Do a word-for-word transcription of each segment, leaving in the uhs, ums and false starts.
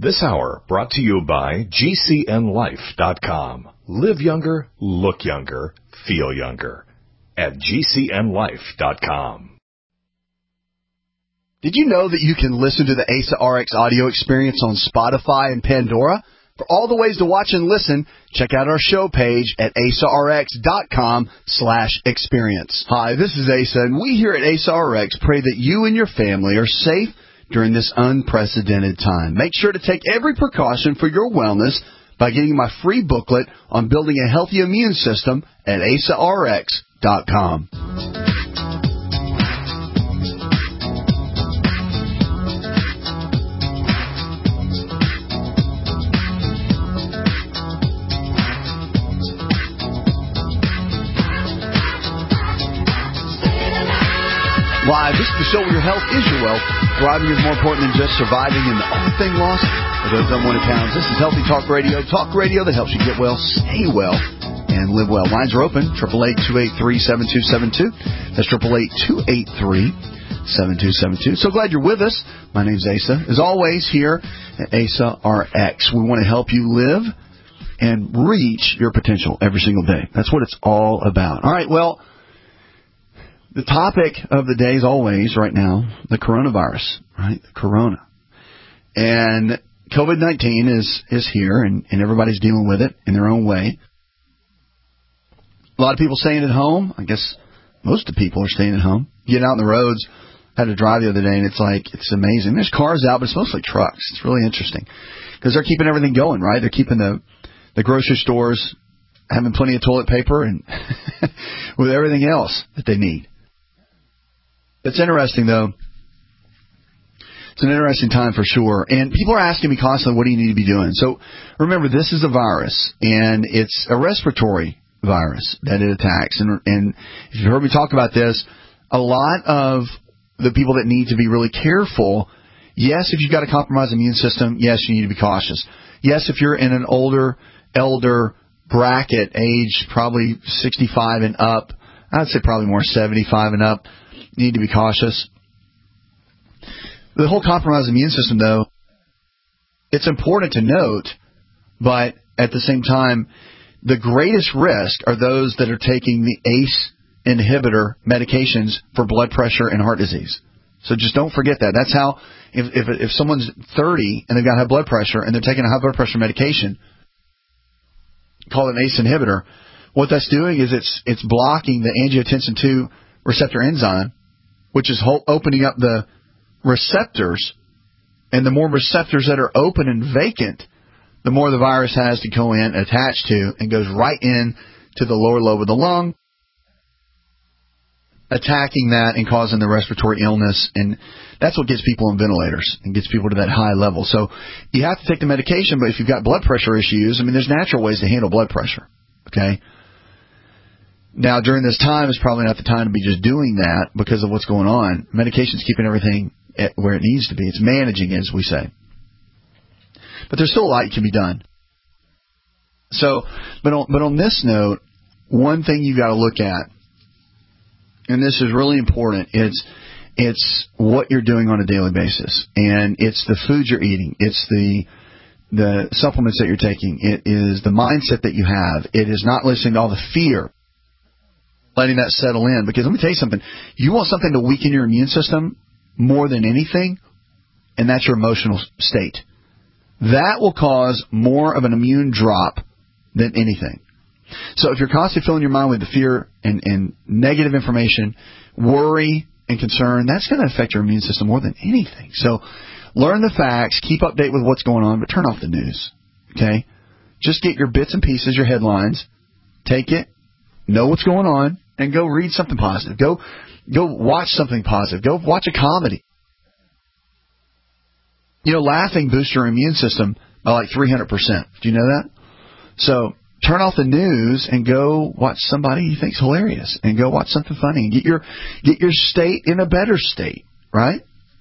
This hour brought to you by G C N life dot com. Live younger, look younger, feel younger at G C N life dot com. Did you know that you can listen to the Asa R X audio experience on Spotify and Pandora? For all the ways to watch and listen, check out our show page at asa r x dot com slash experience. Hi, this is Asa, and we here at Asa R X pray that you and your family are safe during this unprecedented time. Make sure to take every precaution for your wellness by getting my free booklet on building a healthy immune system at asa r x dot com. Live, this is the show where your health is your wealth. Thriving is more important than just surviving, and the only thing lost are those unwanted pounds. This is Healthy Talk Radio, talk radio that helps you get well, stay well, and live well. Lines are open, eight eight eight, two eight three, seven two seven two. That's eight eight eight, two eight three, seven two seven two. So glad you're with us. My name's Asa. As always, here at Asa R X, we want to help you live and reach your potential every single day. That's what it's all about. All right, well, the topic of the day is always, right now, the coronavirus, right? The corona. And COVID nineteen is, is here, and, and everybody's dealing with it in their own way. A lot of people staying at home. I guess most of the people are staying at home. Getting out on the roads. I had to drive the other day, and it's like, it's amazing. There's cars out, but it's mostly trucks. It's really interesting. Because they're keeping everything going, right? They're keeping the, the grocery stores having plenty of toilet paper and with everything else that they need. It's interesting, though. It's an interesting time for sure. And people are asking me constantly, what do you need to be doing? So remember, this is a virus, and it's a respiratory virus that it attacks. And, and if you've heard me talk about this, a lot of the people that need to be really careful, yes, if you've got a compromised immune system, yes, you need to be cautious. Yes, if you're in an older, elder bracket, age probably sixty-five and up, I'd say probably more seventy-five and up, need to be cautious. The whole compromised immune system, though, it's important to note, but at the same time, the greatest risk are those that are taking the A C E inhibitor medications for blood pressure and heart disease. So just don't forget that. That's how, if if, if someone's thirty and they've got high blood pressure and they're taking a high blood pressure medication, called an A C E inhibitor, what that's doing is it's it's blocking the angiotensin two receptor enzyme, which is ho- opening up the receptors, and the more receptors that are open and vacant, the more the virus has to go in, attach to, and goes right in to the lower lobe of the lung, attacking that and causing the respiratory illness, and that's what gets people on ventilators and gets people to that high level. So you have to take the medication, but if you've got blood pressure issues, I mean, there's natural ways to handle blood pressure, okay? Now, during this time, it's probably not the time to be just doing that because of what's going on. Medication's keeping everything at where it needs to be. It's managing it, as we say. But there's still a lot that can be done. So, but on, but on this note, one thing you've got to look at, and this is really important, it's, it's what you're doing on a daily basis. And it's the food you're eating. It's the the supplements that you're taking. It is the mindset that you have. It is not listening to all the fear, letting that settle in. Because let me tell you something. You want something to weaken your immune system more than anything, and that's your emotional state. That will cause more of an immune drop than anything. So if you're constantly filling your mind with the fear and, and negative information, worry and concern, that's going to affect your immune system more than anything. So learn the facts, keep update with what's going on, but turn off the news. Okay? Just get your bits and pieces, your headlines, take it, know what's going on, and go read something positive. Go go watch something positive. Go watch a comedy. You know, laughing boosts your immune system by like three hundred percent. Do you know that? So turn off the news and go watch somebody you think's hilarious, and go watch something funny, and get your get your state in a better state, right?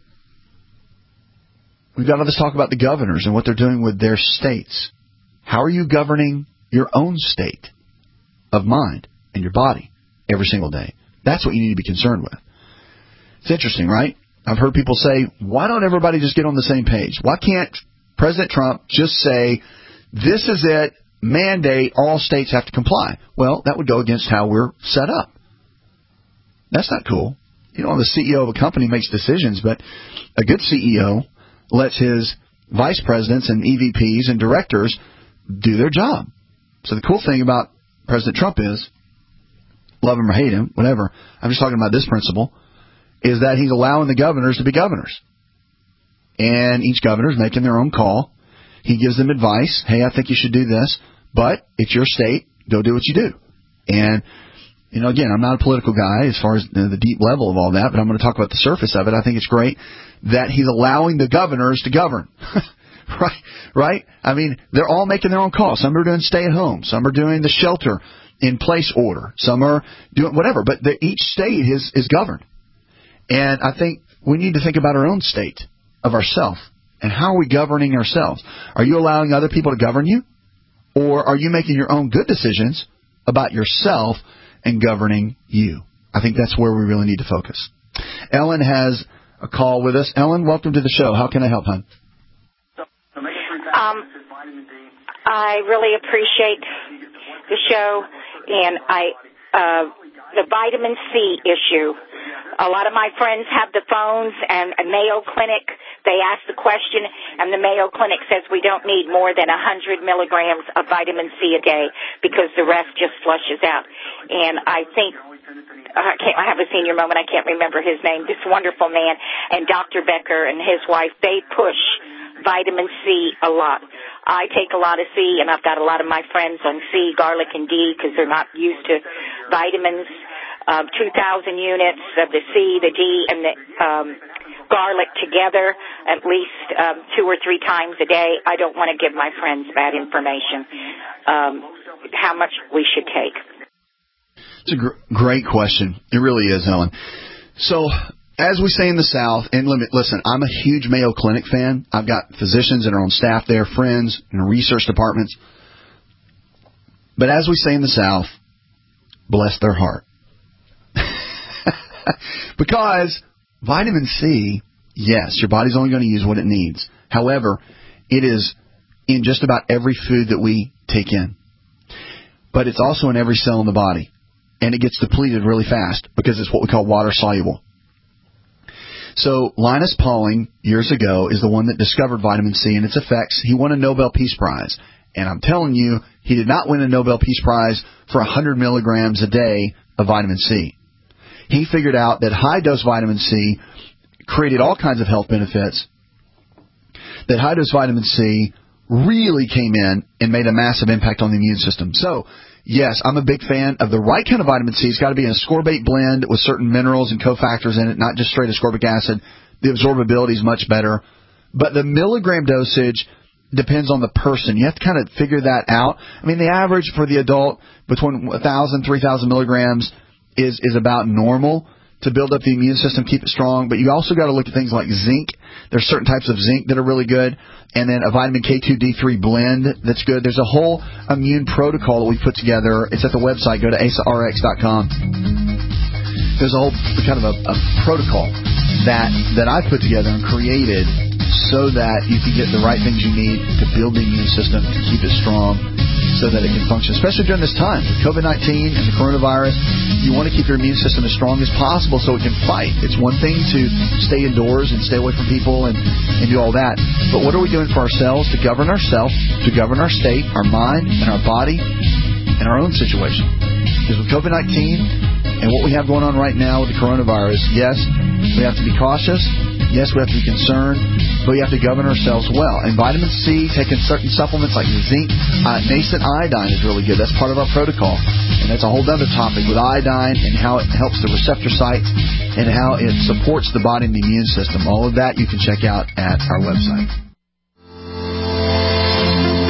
We've got all this talk about the governors and what they're doing with their states. How are you governing your own state of mind and your body every single day? That's what you need to be concerned with. It's interesting, right? I've heard people say, why don't everybody just get on the same page? Why can't President Trump just say, this is it, mandate, all states have to comply. Well, that would go against how we're set up. That's not cool. You know, the C E O of a company makes decisions, but a good C E O lets his vice presidents and E V Ps and directors do their job. So the cool thing about President Trump is, love him or hate him, whatever, I'm just talking about this principle, is that he's allowing the governors to be governors. And each governor is making their own call. He gives them advice. Hey, I think you should do this, but it's your state. Go do what you do. And, you know, again, I'm not a political guy as far as you know, the deep level of all that, but I'm going to talk about the surface of it. I think it's great that he's allowing the governors to govern. Right, right? I mean, they're all making their own calls. Some are doing stay at home. Some are doing the shelter in place order. Some are doing whatever. But the, each state is, is governed. And I think we need to think about our own state of ourselves. And how are we governing ourselves? Are you allowing other people to govern you? Or are you making your own good decisions about yourself and governing you? I think that's where we really need to focus. Ellen has a call with us. Ellen, welcome to the show. How can I help, hon? Um, I really appreciate the show, and I uh, the vitamin C issue. A lot of my friends have the phones, and a Mayo Clinic, they ask the question, and the Mayo Clinic says we don't need more than one hundred milligrams of vitamin C a day because the rest just flushes out. And I think, I can't, I have a senior moment, I can't remember his name, this wonderful man, and Doctor Becker and his wife, they push vitamin C a lot. I take a lot of C, and I've got a lot of my friends on C, garlic, and D because they're not used to vitamins. Um, two thousand units of the C, the D, and the um, garlic together at least um, two or three times a day. I don't want to give my friends bad information. Um, how much we should take. It's a gr- great question. It really is, Ellen. So, as we say in the South, and listen, I'm a huge Mayo Clinic fan. I've got physicians that are on staff there, friends in research departments. But as we say in the South, bless their heart. Because vitamin C, yes, your body's only going to use what it needs. However, it is in just about every food that we take in. But it's also in every cell in the body. And it gets depleted really fast because it's what we call water soluble. So Linus Pauling, years ago, is the one that discovered vitamin C and its effects. He won a Nobel Peace Prize. And I'm telling you, he did not win a Nobel Peace Prize for one hundred milligrams a day of vitamin C. He figured out that high-dose vitamin C created all kinds of health benefits, that high-dose vitamin C really came in and made a massive impact on the immune system. So, yes, I'm a big fan of the right kind of vitamin C. It's got to be in a ascorbate blend with certain minerals and cofactors in it, not just straight ascorbic acid. The absorbability is much better. But the milligram dosage depends on the person. You have to kind of figure that out. I mean, the average for the adult between one thousand, three thousand milligrams is, is about normal to build up the immune system, keep it strong. But you also got to look at things like zinc. There's certain types of zinc that are really good. And then a vitamin K two D three blend that's good. There's a whole immune protocol that we put together. It's at the website. Go to A S A R X dot com. There's a whole kind of a, a protocol that, that I put together and created so that you can get the right things you need to build the immune system, to keep it strong, so that it can function, especially during this time with COVID nineteen and the coronavirus. You want to keep your immune system as strong as possible so it can fight. It's one thing to stay indoors and stay away from people and, and do all that, but what are we doing for ourselves to govern ourselves, to govern our state, our mind, and our body, and our own situation? Because with COVID nineteen and what we have going on right now with the coronavirus, yes, we have to be cautious. Yes, we have to be concerned, but we have to govern ourselves well. And vitamin C, taking certain supplements like zinc, uh, nascent iodine is really good. That's part of our protocol. And that's a whole other topic with iodine and how it helps the receptor sites and how it supports the body and the immune system. All of that you can check out at our website.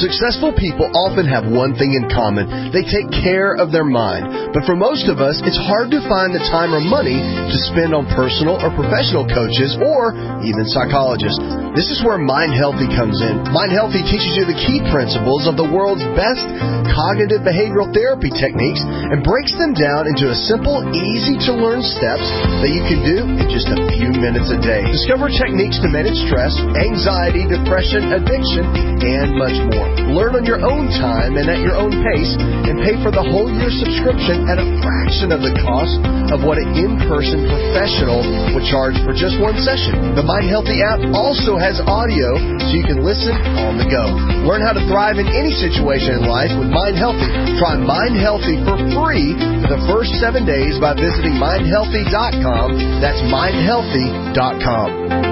Successful people often have one thing in common. They take care of their mind. But for most of us, it's hard to find the time or money to spend on personal or professional coaches or even psychologists. This is where Mind Healthy comes in. Mind Healthy teaches you the key principles of the world's best cognitive behavioral therapy techniques and breaks them down into a simple, easy-to-learn steps that you can do in just a few minutes a day. Discover techniques to manage stress, anxiety, depression, addiction, and much more. Learn on your own time and at your own pace, and pay for the whole year subscription at a fraction of the cost of what an in-person professional would charge for just one session. The Mind Healthy app also has audio so you can listen on the go. Learn how to thrive in any situation in life with Mind Healthy. Try Mind Healthy for free for the first seven days by visiting mind healthy dot com. That's mind healthy dot com.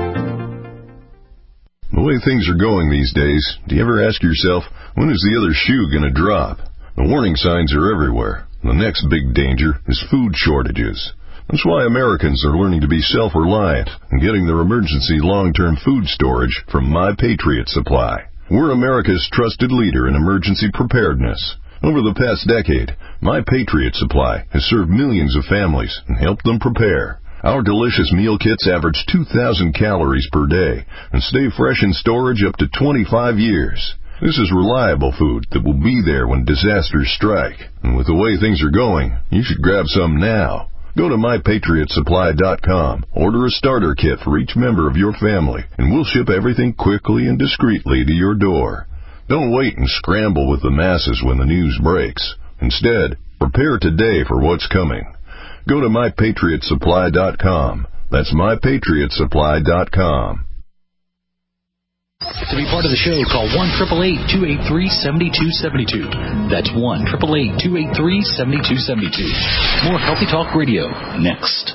The way things are going these days, do you ever ask yourself, when is the other shoe going to drop? The warning signs are everywhere. The next big danger is food shortages. That's why Americans are learning to be self-reliant and getting their emergency long-term food storage from My Patriot Supply. We're America's trusted leader in emergency preparedness. Over the past decade, My Patriot Supply has served millions of families and helped them prepare. Our delicious meal kits average two thousand calories per day and stay fresh in storage up to twenty-five years. This is reliable food that will be there when disasters strike. And with the way things are going, you should grab some now. Go to my patriot supply dot com, order a starter kit for each member of your family, and we'll ship everything quickly and discreetly to your door. Don't wait and scramble with the masses when the news breaks. Instead, prepare today for what's coming. Go to my patriot supply dot com. That's my patriot supply dot com. To be part of the show, call one eight eight eight, two eight three, seven two seven two. That's one eight eight eight, two eight three, seven two seven two. More Healthy Talk Radio next.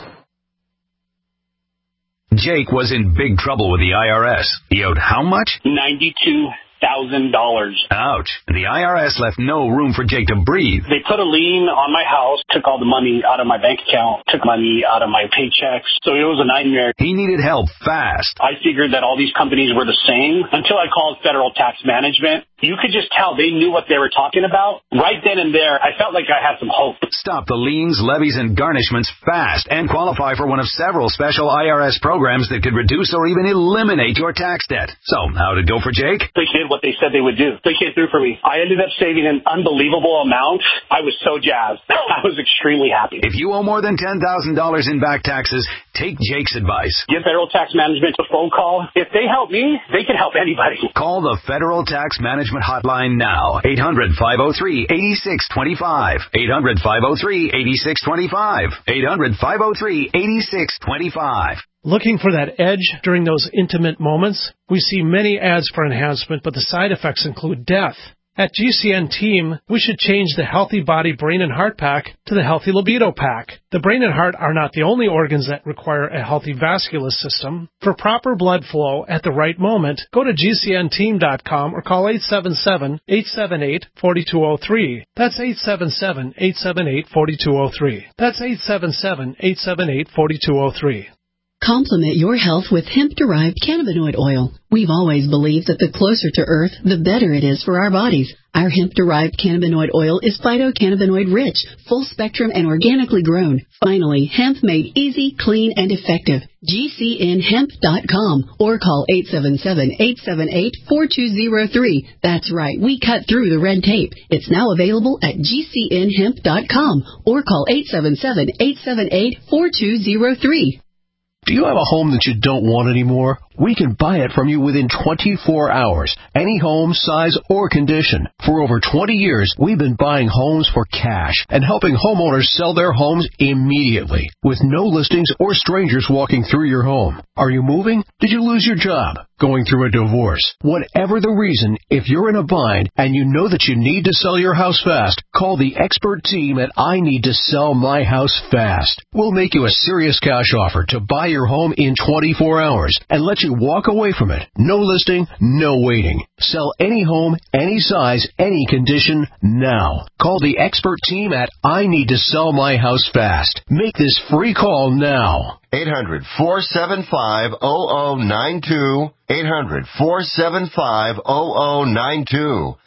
Jake was in big trouble with the I R S. He owed how much? ninety-two thousand dollars. Ouch. The I R S left no room for Jake to breathe. They put a lien on my house, took all the money out of my bank account, took money out of my paychecks. So it was a nightmare. He needed help fast. I figured that all these companies were the same until I called Federal Tax Management. You could just tell they knew what they were talking about. Right then and there, I felt like I had some hope. Stop the liens, levies, and garnishments fast and qualify for one of several special I R S programs that could reduce or even eliminate your tax debt. So, how'd it go for Jake? They did what they said they would do. They came through for me. I ended up saving an unbelievable amount. I was so jazzed. I was extremely happy. If you owe more than ten thousand dollars in back taxes, take Jake's advice. Give Federal Tax Management a phone call. If they help me, they can help anybody. Call the Federal Tax Management Hotline now. eight hundred, five oh three, eight six two five. eight hundred, five oh three, eight six two five. eight hundred, five oh three, eight six two five. Looking for that edge during those intimate moments? We see many ads for enhancement, but the side effects include death. At G C N Team, we should change the Healthy Body, Brain, and Heart Pack to the Healthy Libido Pack. The brain and heart are not the only organs that require a healthy vascular system. For proper blood flow at the right moment, go to G C N team dot com or call eight seven seven, eight seven eight, four two zero three. That's eight seven seven, eight seven eight, four two zero three. That's eight seven seven, eight seven eight, four two zero three. Complement your health with hemp-derived cannabinoid oil. We've always believed that the closer to Earth, the better it is for our bodies. Our hemp-derived cannabinoid oil is phytocannabinoid-rich, full-spectrum, and organically grown. Finally, hemp made easy, clean, and effective. G C N hemp dot com or call eight seven seven, eight seven eight, four two zero three. That's right, we cut through the red tape. It's now available at G C N hemp dot com or call eight seven seven, eight seven eight, four two zero three. Do you have a home that you don't want anymore? We can buy it from you within twenty-four hours. Any home, size, or condition. For over twenty years, we've been buying homes for cash and helping homeowners sell their homes immediately with no listings or strangers walking through your home. Are you moving? Did you lose your job? Going through a divorce? Whatever the reason, if you're in a bind and you know that you need to sell your house fast, call the expert team at I Need to Sell My House Fast. We'll make you a serious cash offer to buy your home in twenty-four hours and let you walk away from it. No listing, no waiting. Sell any home, any size, any condition, now. Call the expert team at I Need to Sell My House Fast. Make this free call now. eight hundred, four seven five, zero zero nine two. eight hundred, four seven five, zero zero nine two.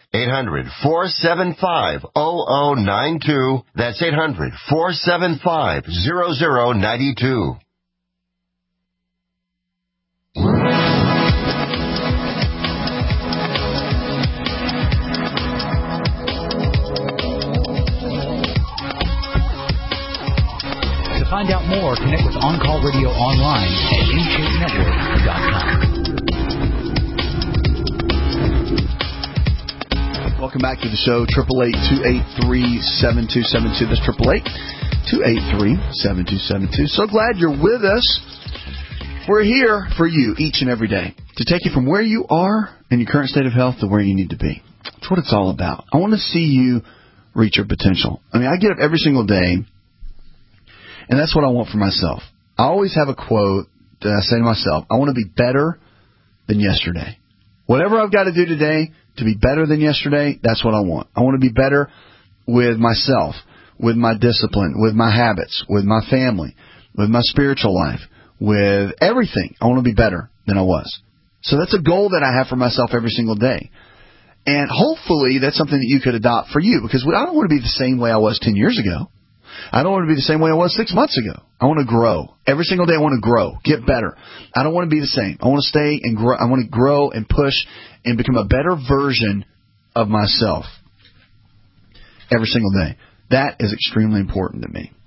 eight hundred, four seven five, zero zero nine two. That's eight hundred, four seven five, zero zero nine two. To find out more, connect with On Call Radio online at in shape network dot com. Welcome back to the show, eight eight eight, two eight three, seven two seven two. That's eight eight eight, two eight three, seven two seven two. So glad you're with us. We're here for you each and every day to take you from where you are in your current state of health to where you need to be. That's what it's all about. I want to see you reach your potential. I mean, I get up every single day, and that's what I want for myself. I always have a quote that I say to myself, I want to be better than yesterday. Whatever I've got to do today to be better than yesterday, that's what I want. I want to be better with myself, with my discipline, with my habits, with my family, with my spiritual life, with everything. I want to be better than I was. So that's a goal that I have for myself every single day. And hopefully that's something that you could adopt for you, because I don't want to be the same way I was ten years ago. I don't want to be the same way I was six months ago. I want to grow. Every single day I want to grow, get better. I don't want to be the same. I want to stay and grow. I want to grow and push and become a better version of myself every single day. That is extremely important to me.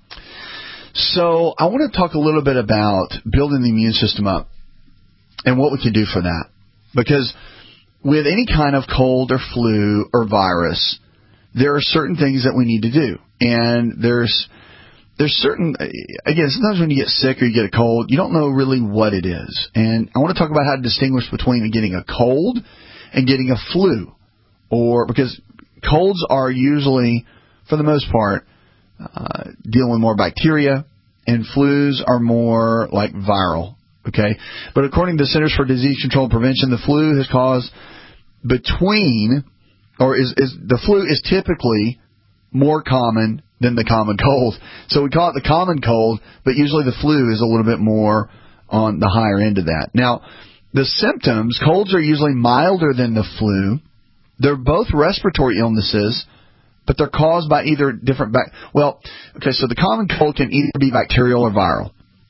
So I want to talk a little bit about building the immune system up and what we can do for that. Because with any kind of cold or flu or virus, there are certain things that we need to do. And there's there's certain, again, sometimes when you get sick or you get a cold, you don't know really what it is. And I want to talk about how to distinguish between getting a cold and getting a flu. Or because colds are usually, for the most part, uh, dealing with more bacteria, and flus are more like viral. Okay? But according to the Centers for Disease Control and Prevention, the flu has caused between, or is, is the flu is typically more common than the common cold. So we call it the common cold, but usually the flu is a little bit more on the higher end of that. Now, the symptoms, colds are usually milder than the flu. They're both respiratory illnesses, but they're caused by either different bac. Well, okay, so the common cold can either be bacterial or viral.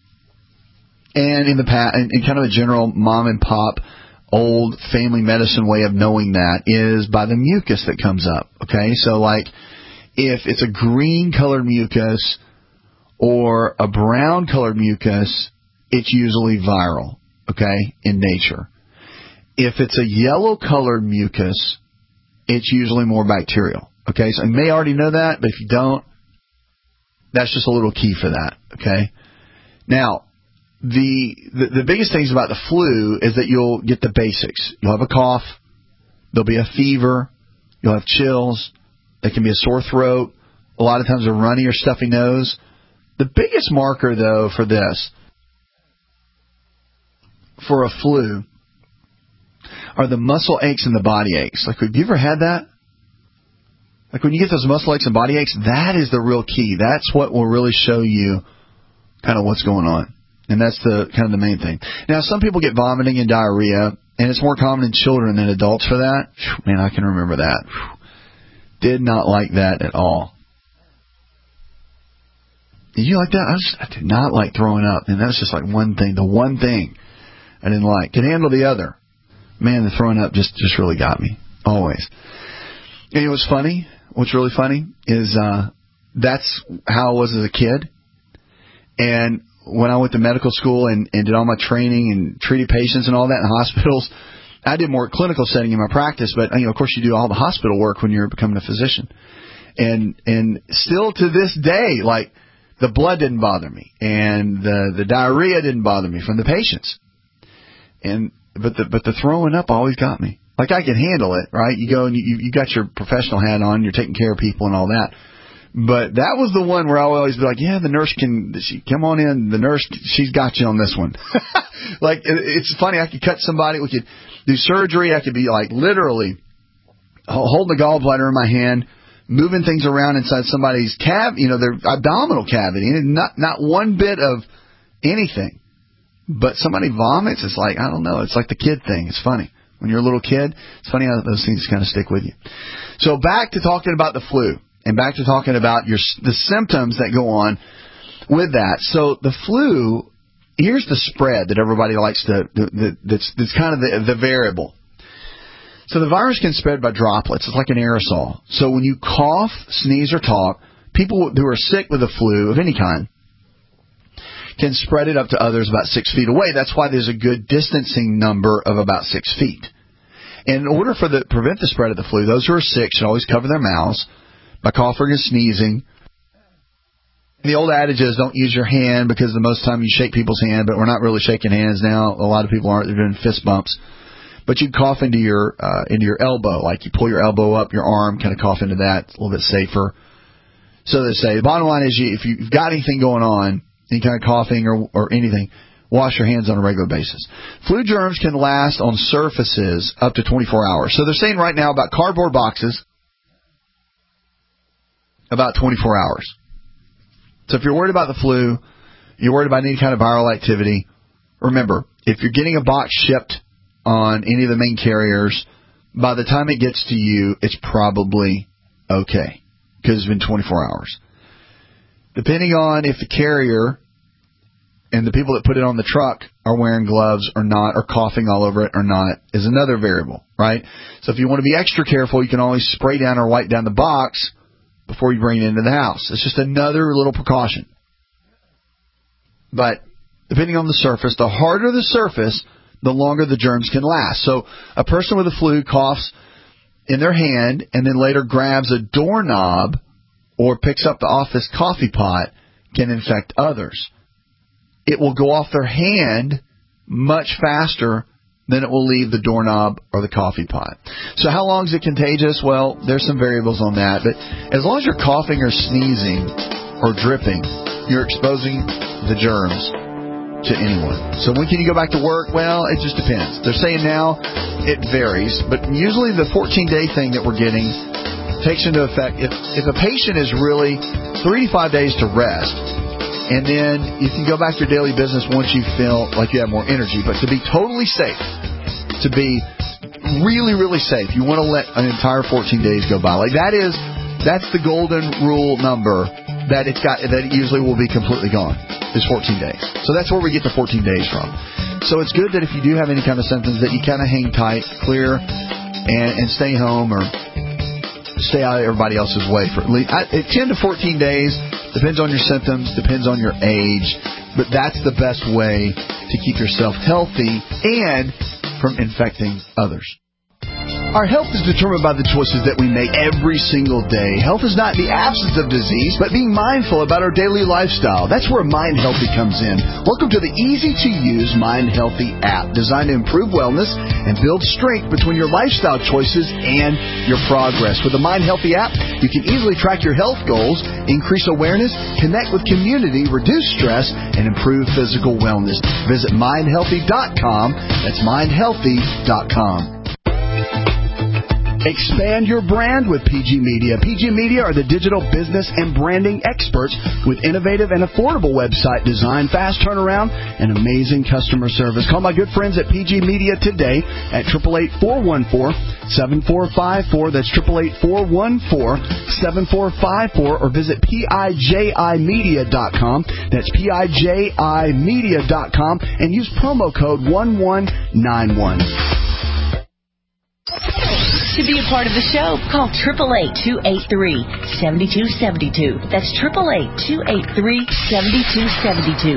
And in the past, in kind of a general mom and pop old family medicine way of knowing that is by the mucus that comes up. Okay, so like if it's a green colored mucus or a brown colored mucus, it's usually viral. Okay, in nature. If it's a yellow colored mucus, it's usually more bacterial. Okay, so you may already know that, but if you don't, that's just a little key for that. Okay, now the, the the biggest things about the flu is that you'll get the basics. You'll have a cough, there'll be a fever, you'll have chills, there can be a sore throat, a lot of times a runny or stuffy nose. The biggest marker, though, for this, for a flu, are the muscle aches and the body aches. Like, have you ever had that? Like when you get those muscle aches and body aches, that is the real key. That's what will really show you kind of what's going on. And that's the kind of the main thing. Now, some people get vomiting and diarrhea, and it's more common in children than adults for that. Man, I can remember that. Did not like that at all. Did you like that? I, just, I did not like throwing up. And that's just like one thing, the one thing I didn't like. Could handle the other. Man, the throwing up just, just really got me. Always. And you know what's funny? What's really funny is uh, that's how I was as a kid. And when I went to medical school and, and did all my training and treated patients and all that in hospitals, I did more clinical setting in my practice. But, you know, of course, you do all the hospital work when you're becoming a physician. And and still to this day, like, the blood didn't bother me. And the, the diarrhea didn't bother me from the patients. And but the but the throwing up always got me. Like, I can handle it, right? You go and you you got your professional hat on, you're taking care of people and all that. But that was the one where I would always be like, yeah, the nurse can, she, come on in, the nurse, she's got you on this one. Like, it, it's funny, I could cut somebody, we could do surgery, I could be like literally holding the gallbladder in my hand, moving things around inside somebody's cavity, you know, their abdominal cavity, and not not one bit of anything. But somebody vomits, it's like, I don't know, it's like the kid thing, it's funny. when you're a little kid. It's funny how those things kind of stick with you. So back to talking about the flu, and back to talking about your the symptoms that go on with that. So the flu, here's the spread that everybody likes to, that, that's, that's kind of the, the variable. So the virus can spread by droplets. It's like an aerosol. So when you cough, sneeze, or talk, people who are sick with the flu of any kind can spread it up to others about six feet away. That's why there's a good distancing number of about six feet. And in order for the prevent the spread of the flu, those who are sick should always cover their mouths by coughing and sneezing. The old adage is don't use your hand, because the most time you shake people's hand, but we're not really shaking hands now. A lot of people aren't. They're doing fist bumps. But you cough into your uh, into your elbow, like you pull your elbow up, your arm, kind of cough into that. It's a little bit safer. So they say the bottom line is, you, if you've got anything going on, any kind of coughing or, or anything, wash your hands on a regular basis. Flu germs can last on surfaces up to twenty-four hours. So they're saying right now about cardboard boxes, about twenty-four hours. So if you're worried about the flu, you're worried about any kind of viral activity, remember, if you're getting a box shipped on any of the main carriers, by the time it gets to you, it's probably okay, because it's been twenty-four hours. Depending on if the carrier and the people that put it on the truck are wearing gloves or not, or coughing all over it or not, is another variable, right? So if you want to be extra careful, you can always spray down or wipe down the box before you bring it into the house. It's just another little precaution. But depending on the surface, the harder the surface, the longer the germs can last. So a person with the flu coughs in their hand and then later grabs a doorknob or picks up the office coffee pot can infect others. It will go off their hand much faster than it will leave the doorknob or the coffee pot. So how long is it contagious? Well, there's some variables on that. But as long as you're coughing or sneezing or dripping, you're exposing the germs to anyone. So when can you go back to work? Well, it just depends. They're saying now it varies, but usually the fourteen-day thing that we're getting takes into effect if, if a patient is really three to five days to rest, and then you can go back to your daily business once you feel like you have more energy. But to be totally safe, to be really, really safe, you want to let an entire fourteen days go by. Like that is, that's the golden rule number that it's got, that it usually will be completely gone, is fourteen days. So that's where we get the fourteen days from. So it's good that if you do have any kind of symptoms that you kind of hang tight, clear, and, and stay home or stay out of everybody else's way for at least ten to fourteen days. Depends on your symptoms, depends on your age, but that's the best way to keep yourself healthy and from infecting others. Our health is determined by the choices that we make every single day. Health is not the absence of disease, but being mindful about our daily lifestyle. That's where Mind Healthy comes in. Welcome to the easy-to-use Mind Healthy app, designed to improve wellness and build strength between your lifestyle choices and your progress. With the Mind Healthy app, you can easily track your health goals, increase awareness, connect with community, reduce stress, and improve physical wellness. Visit mind healthy dot com. That's mind healthy dot com. Expand your brand with P G Media. P G Media are the digital business and branding experts with innovative and affordable website design, fast turnaround, and amazing customer service. Call my good friends at P G Media today at eight eight eight, four one four, seven four five four. That's eight eight eight, four one four, seven four five four, or visit P I J I media dot com. That's P I J I media dot com and use promo code one one nine one. To be a part of the show, call eight eight eight, two eight three, seven two seven two. That's eight eight eight, two eight three, seven two seven two.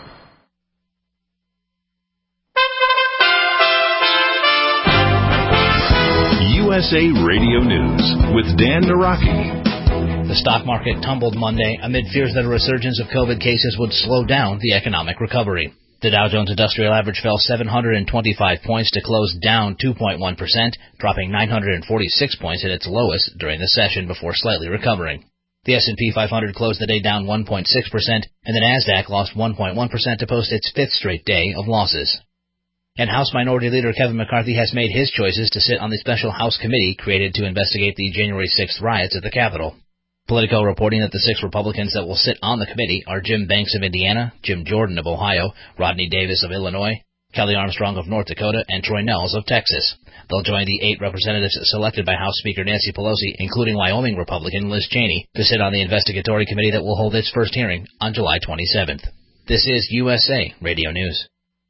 U S A Radio News with Dan Naraki. The stock market tumbled Monday amid fears that a resurgence of COVID cases would slow down the economic recovery. The Dow Jones Industrial Average fell seven hundred twenty-five points to close down two point one percent, dropping nine hundred forty-six points at its lowest during the session before slightly recovering. The S and P five hundred closed the day down one point six percent, and the Nasdaq lost one point one percent to post its fifth straight day of losses. And House Minority Leader Kevin McCarthy has made his choices to sit on the special House committee created to investigate the January sixth riots at the Capitol. Politico reporting that the six Republicans that will sit on the committee are Jim Banks of Indiana, Jim Jordan of Ohio, Rodney Davis of Illinois, Kelly Armstrong of North Dakota, and Troy Nehls of Texas. They'll join the eight representatives selected by House Speaker Nancy Pelosi, including Wyoming Republican Liz Cheney, to sit on the investigatory committee that will hold its first hearing on July twenty-seventh. This is U S A Radio News.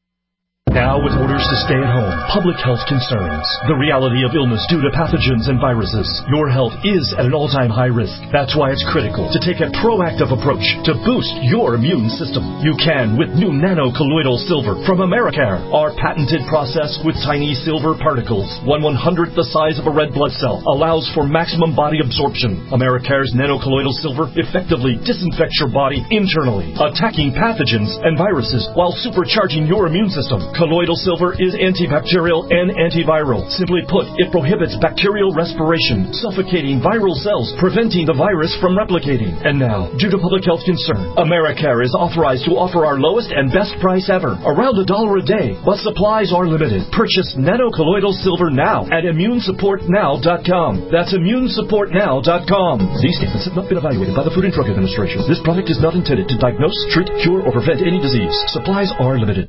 Now, with orders to stay at home, public health concerns, the reality of illness due to pathogens and viruses, your health is at an all-time high risk. That's why it's critical to take a proactive approach to boost your immune system. You can with new nano-colloidal silver from Americare, our patented process with tiny silver particles, one one-hundredth the size of a red blood cell, allows for maximum body absorption. Americare's nano-colloidal silver effectively disinfects your body internally, attacking pathogens and viruses while supercharging your immune system. Colloidal silver is antibacterial and antiviral. Simply put, it prohibits bacterial respiration, suffocating viral cells, preventing the virus from replicating. And now, due to public health concern, Americare is authorized to offer our lowest and best price ever, around a dollar a day, but supplies are limited. Purchase nano-colloidal silver now at immune support now dot com. That's immune support now dot com. These statements have not been evaluated by the Food and Drug Administration. This product is not intended to diagnose, treat, cure, or prevent any disease. Supplies are limited.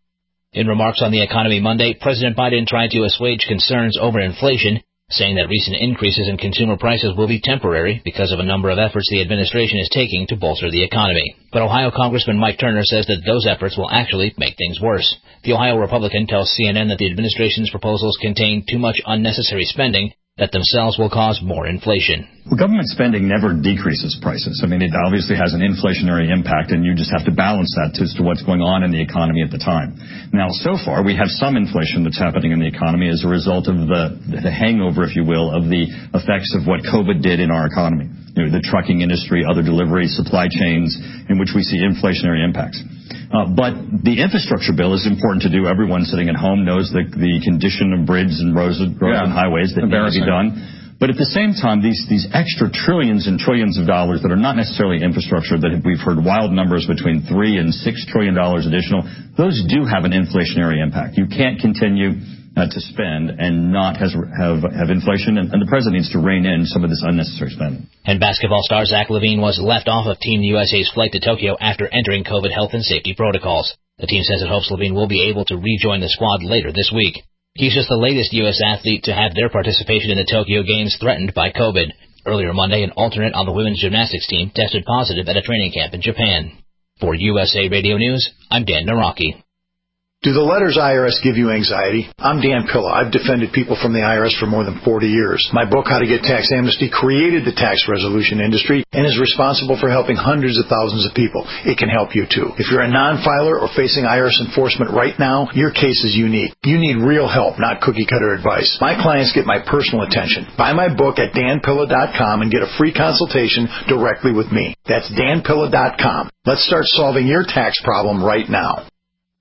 In remarks on the economy Monday, President Biden tried to assuage concerns over inflation, saying that recent increases in consumer prices will be temporary because of a number of efforts the administration is taking to bolster the economy. But Ohio Congressman Mike Turner says that those efforts will actually make things worse. The Ohio Republican tells C N N that the administration's proposals contain too much unnecessary spending that themselves will cause more inflation. Well, government spending never decreases prices. I mean, it obviously has an inflationary impact, and you just have to balance that as to what's going on in the economy at the time. Now, so far, we have some inflation that's happening in the economy as a result of the, the hangover, if you will, of the effects of what COVID did in our economy. You know, the trucking industry, other delivery, supply chains, in which we see inflationary impacts. Uh, but the infrastructure bill is important to do. Everyone sitting at home knows the, the condition of bridges and roads, roads yeah. and highways that need to be done. But at the same time, these, these extra trillions and trillions of dollars that are not necessarily infrastructure, that we've heard wild numbers between three and six trillion dollars additional, those do have an inflationary impact. You can't continue uh, to spend and not has, have, have inflation, and, and the president needs to rein in some of this unnecessary spending. And basketball star Zach LaVine was left off of Team U S A's flight to Tokyo after entering COVID health and safety protocols. The team says it hopes LaVine will be able to rejoin the squad later this week. He's just the latest U S athlete to have their participation in the Tokyo Games threatened by COVID. Earlier Monday, an alternate on the women's gymnastics team tested positive at a training camp in Japan. For U S A Radio News, I'm Dan Naraki. Do the letters I R S give you anxiety? I'm Dan Pilla. I've defended people from the I R S for more than forty years. My book, How to Get Tax Amnesty, created the tax resolution industry and is responsible for helping hundreds of thousands of people. It can help you, too. If you're a non-filer or facing I R S enforcement right now, your case is unique. You need real help, not cookie-cutter advice. My clients get my personal attention. Buy my book at dan pilla dot com and get a free consultation directly with me. That's dan pilla dot com. Let's start solving your tax problem right now.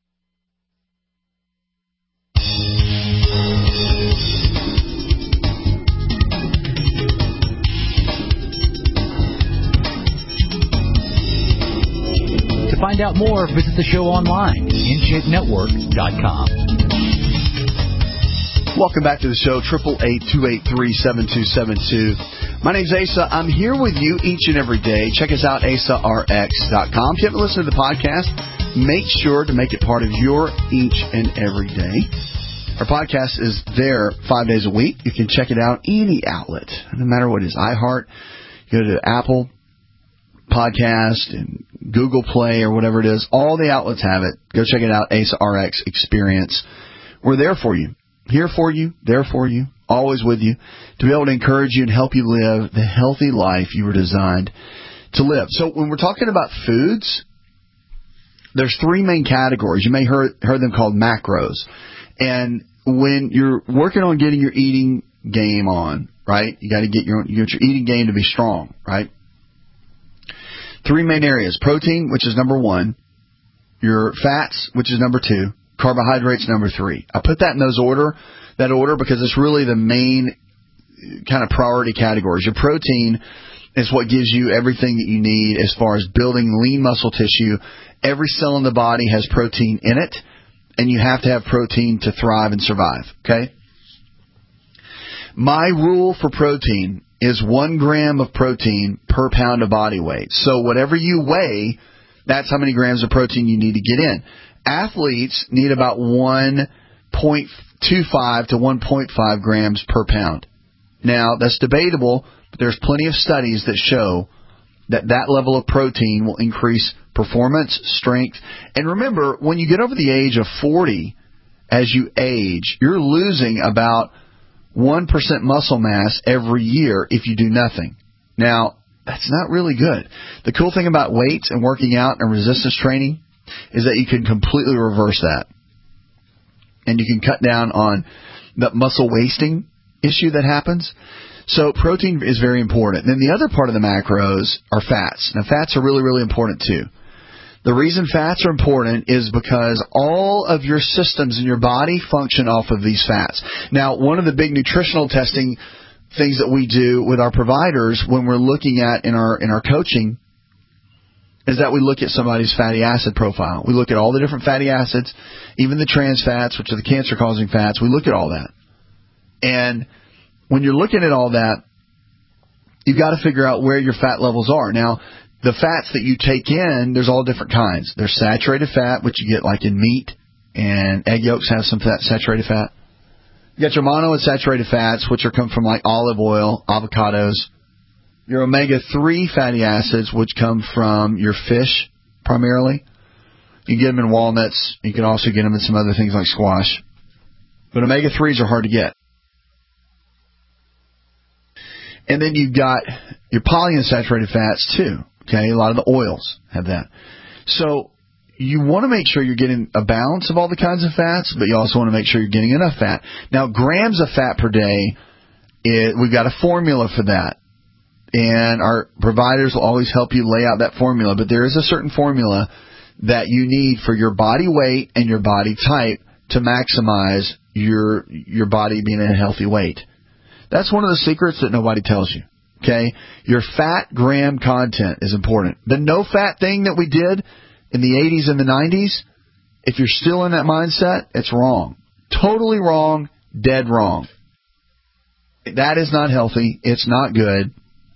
To find out more, visit the show online, in shape network dot com. Welcome back to the show, eight eight eight, two eight three, seven two seven two. My name's Asa. I'm here with you each and every day. Check us out, asa r x dot com. If you haven't listened to the podcast, make sure to make it part of your each and every day. Our podcast is there five days a week. You can check it out any outlet, no matter what it is. iHeart, go to Apple Podcast and Google Play or whatever it is. All the outlets have it. Go check it out, Asa R X Experience. We're there for you. Here for you, there for you, always with you, to be able to encourage you and help you live the healthy life you were designed to live. So when we're talking about foods, there's three main categories. You may have heard, heard them called macros. And when you're working on getting your eating game on, right, you got to get your, you get your eating game to be strong, right? Three main areas: protein, which is number one, your fats, which is number two, carbohydrates, number three. I put that in those order, that order, because it's really the main kind of priority categories. Your protein is what gives you everything that you need as far as building lean muscle tissue. Every cell in the body has protein in it, and you have to have protein to thrive and survive, okay? My rule for protein is one gram of protein per pound of body weight. So whatever you weigh, that's how many grams of protein you need to get in. athletes need about one point two five to one point five grams per pound. Now, that's debatable, but there's plenty of studies that show that that level of protein will increase performance, strength. And remember, when you get over the age of forty, as you age, you're losing about one percent muscle mass every year if you do nothing. Now, that's not really good. The cool thing about weights and working out and resistance training is that you can completely reverse that. And you can cut down on the muscle wasting issue that happens. So protein is very important. Then the other part of the macros are fats. Now, fats are really, really important too. The reason fats are important is because all of your systems in your body function off of these fats. Now, one of the big nutritional testing things that we do with our providers when we're looking at in our in our coaching is that we look at somebody's fatty acid profile. We look at all the different fatty acids, even the trans fats, which are the cancer-causing fats. We look at all that. And when you're looking at all that, you've got to figure out where your fat levels are. Now, the fats that you take in, there's all different kinds. There's saturated fat, which you get like in meat, and egg yolks have some fat, saturated fat. You got your monounsaturated fats, which are come from like olive oil, avocados. Your omega three fatty acids, which come from your fish primarily. You can get them in walnuts. You can also get them in some other things like squash. But omega threes are hard to get. And then you've got your polyunsaturated fats too. Okay, a lot of the oils have that. So you want to make sure you're getting a balance of all the kinds of fats, but you also want to make sure you're getting enough fat. Now, grams of fat per day, it, we've got a formula for that. And our providers will always help you lay out that formula. But there is a certain formula that you need for your body weight and your body type to maximize your your body being in a healthy weight. That's one of the secrets that nobody tells you. Okay? Your fat gram content is important. The no-fat thing that we did in the eighties and the nineties, if you're still in that mindset, it's wrong. Totally wrong, dead wrong. That is not healthy. It's not good.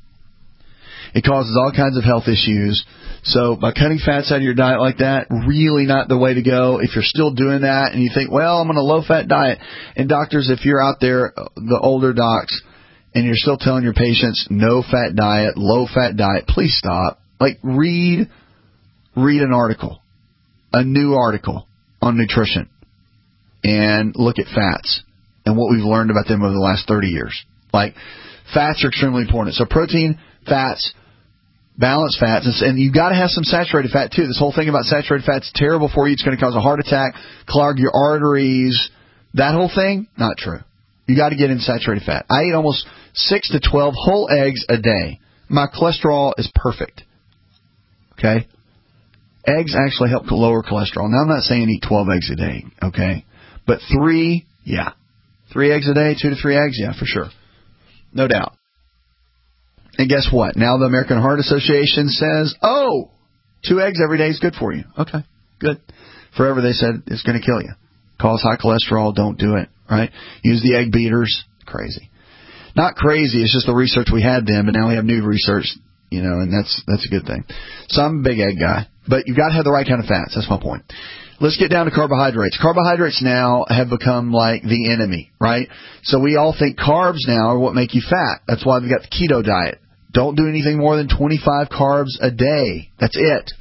It causes all kinds of health issues. So by cutting fats out of your diet like that, really not the way to go. If you're still doing that and you think, well, I'm on a low-fat diet. And doctors, if you're out there, the older docs, and you're still telling your patients no-fat diet, low-fat diet, please stop. Like, read, read an article, a new article on nutrition, and look at fats and what we've learned about them over the last thirty years. Like, fats are extremely important. So protein, fats, balanced fats, and you've got to have some saturated fat too. This whole thing about saturated fat is terrible for you. It's going to cause a heart attack, clog your arteries. That whole thing, not true. You got to get in saturated fat. I eat almost six to twelve whole eggs a day. My cholesterol is perfect. Okay? Eggs actually help lower cholesterol. Now, I'm not saying eat twelve eggs a day, okay? But three, yeah. Three eggs a day, two to three eggs, yeah, for sure. No doubt. And guess what? Now the American Heart Association says, oh, two eggs every day is good for you. Okay, good. Forever they said it's going to kill you. Cause high cholesterol, don't do it, right? Use the egg beaters. Crazy. Not crazy, it's just the research we had then, but now we have new research, you know, and that's that's a good thing. So I'm a big egg guy, but you've got to have the right kind of fats. That's my point. Let's get down to carbohydrates. Carbohydrates now have become like the enemy, right? So we all think carbs now are what make you fat. That's why we've got the keto diet. Don't do anything more than twenty-five carbs a day. That's it.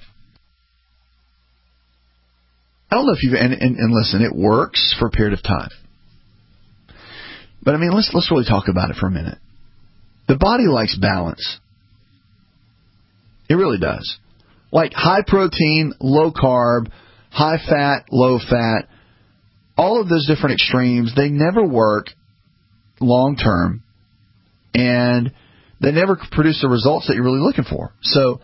I don't know if you've, and, and, and listen, it works for a period of time. But I mean, let's let's really talk about it for a minute. The body likes balance. It really does. Like high protein, low carb, high fat, low fat, all of those different extremes, they never work long term, and they never produce the results that you're really looking for. So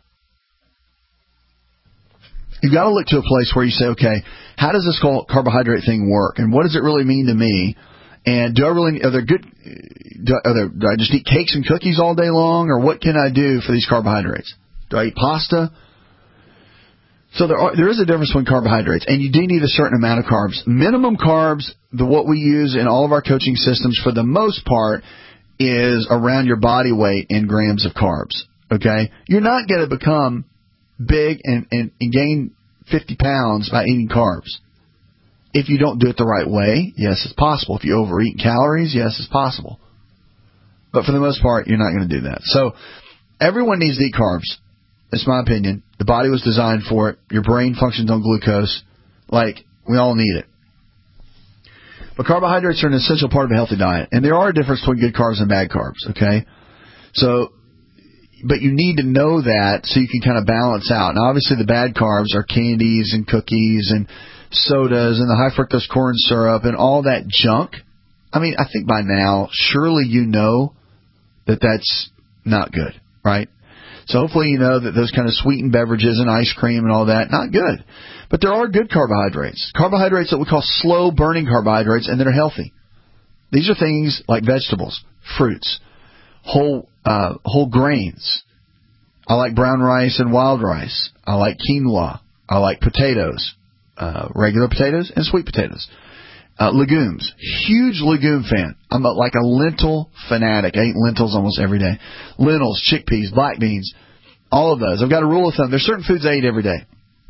you've got to look to a place where you say, okay, how does this carbohydrate thing work, and what does it really mean to me? And do I really, are there good, do I, are there, do I just eat cakes and cookies all day long, or what can I do for these carbohydrates? Do I eat pasta? So there are, there is a difference between carbohydrates, and you do need a certain amount of carbs. Minimum carbs, the what we use in all of our coaching systems for the most part, is around your body weight in grams of carbs. Okay? You're not going to become big and, and, and gain fifty pounds by eating carbs. If you don't do it the right way, yes, it's possible. If you overeat calories, yes, it's possible. But for the most part, you're not going to do that. So everyone needs to eat carbs. That's my opinion. The body was designed for it. Your brain functions on glucose. Like, we all need it. But carbohydrates are an essential part of a healthy diet. And there are a difference between good carbs and bad carbs, okay? So, but you need to know that so you can kind of balance out. Now, obviously, the bad carbs are candies and cookies and sodas and the high fructose corn syrup and all that junk. I mean, I think by now, surely you know that that's not good, right? So hopefully you know that those kind of sweetened beverages and ice cream and all that, not good. But there are good carbohydrates. Carbohydrates that we call slow-burning carbohydrates and that are healthy. These are things like vegetables, fruits, whole uh, whole grains. I like brown rice and wild rice. I like quinoa. I like potatoes, uh, regular potatoes and sweet potatoes. Uh, legumes, huge legume fan. I'm a, like a lentil fanatic. I eat lentils almost every day. Lentils, chickpeas, black beans, all of those. I've got a rule of thumb. There's certain foods I eat every day.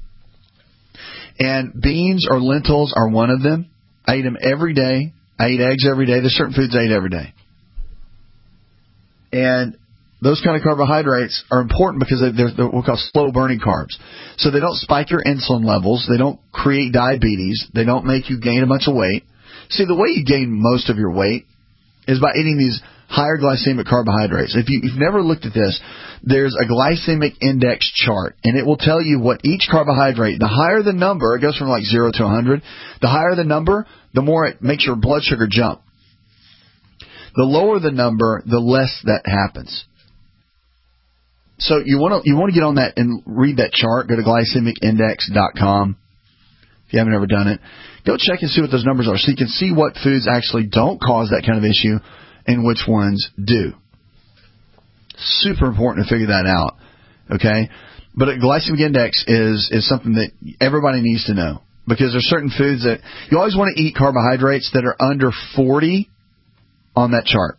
And beans or lentils are one of them. I eat them every day. I eat eggs every day. There's certain foods I eat every day. And those kind of carbohydrates are important because they're, they're what we call slow-burning carbs. So they don't spike your insulin levels. They don't create diabetes. They don't make you gain a bunch of weight. See, the way you gain most of your weight is by eating these higher glycemic carbohydrates. If you, you've never looked at this, there's a glycemic index chart, and it will tell you what each carbohydrate, the higher the number, it goes from like zero to one hundred, the higher the number, the more it makes your blood sugar jump. The lower the number, the less that happens. So you want to you want to get on that and read that chart. Go to glycemic index dot com. If you haven't ever done it, go check and see what those numbers are so you can see what foods actually don't cause that kind of issue and which ones do. Super important to figure that out, okay? But a glycemic index is, is something that everybody needs to know because there's certain foods that you always want to eat carbohydrates that are under forty on that chart.